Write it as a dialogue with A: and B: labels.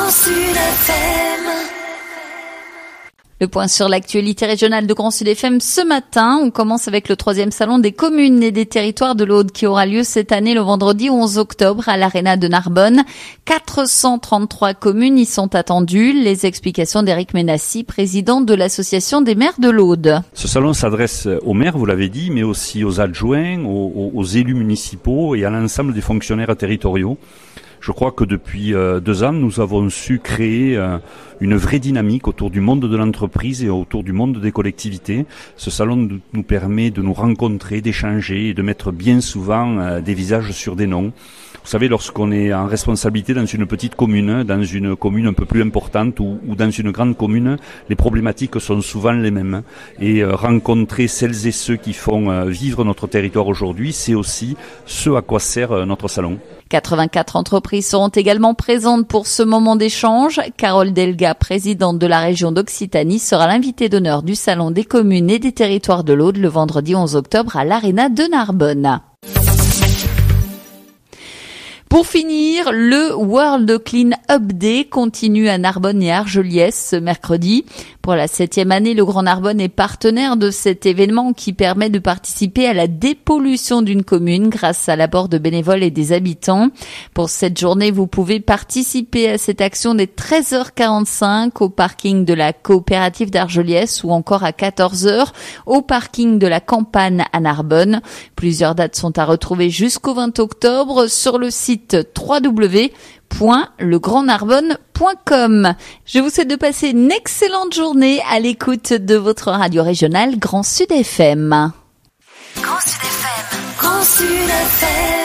A: Grand Sud FM.
B: Le point sur l'actualité régionale de Grand Sud FM ce matin. On commence avec le 3e salon des communes et des territoires de l'Aude qui aura lieu cette année le vendredi 11 octobre à l'Arena de Narbonne. 433 communes y sont attendues. Les explications d'Éric Ménassi, président de l'Association des maires de l'Aude.
C: Ce salon s'adresse aux maires, vous l'avez dit, mais aussi aux adjoints, aux élus municipaux et à l'ensemble des fonctionnaires territoriaux. Je crois que depuis 2 ans, nous avons su créer une vraie dynamique autour du monde de l'entreprise et autour du monde des collectivités. Ce salon nous permet de nous rencontrer, d'échanger et de mettre bien souvent des visages sur des noms. Vous savez, lorsqu'on est en responsabilité dans une petite commune, dans une commune un peu plus importante ou dans une grande commune, les problématiques sont souvent les mêmes. Et rencontrer celles et ceux qui font vivre notre territoire aujourd'hui, c'est aussi ce à quoi sert notre salon.
B: 84 entreprises seront également présentes pour ce moment d'échange. Carole Delga, présidente de la région d'Occitanie, sera l'invitée d'honneur du Salon des communes et des territoires de l'Aude le vendredi 11 octobre à l'Arena de Narbonne. Pour finir, le World Clean Up Day continue à Narbonne et Argelès ce mercredi. Pour la 7e année, le Grand Narbonne est partenaire de cet événement qui permet de participer à la dépollution d'une commune grâce à l'apport de bénévoles et des habitants. Pour cette journée, vous pouvez participer à cette action dès 13h45 au parking de la coopérative d'Argelès ou encore à 14h au parking de la Campagne à Narbonne. Plusieurs dates sont à retrouver jusqu'au 20 octobre sur le site www.legrandnarbonne.com. Je vous souhaite de passer une excellente journée à l'écoute de votre radio régionale Grand Sud FM.
A: Grand Sud FM. Grand Sud FM.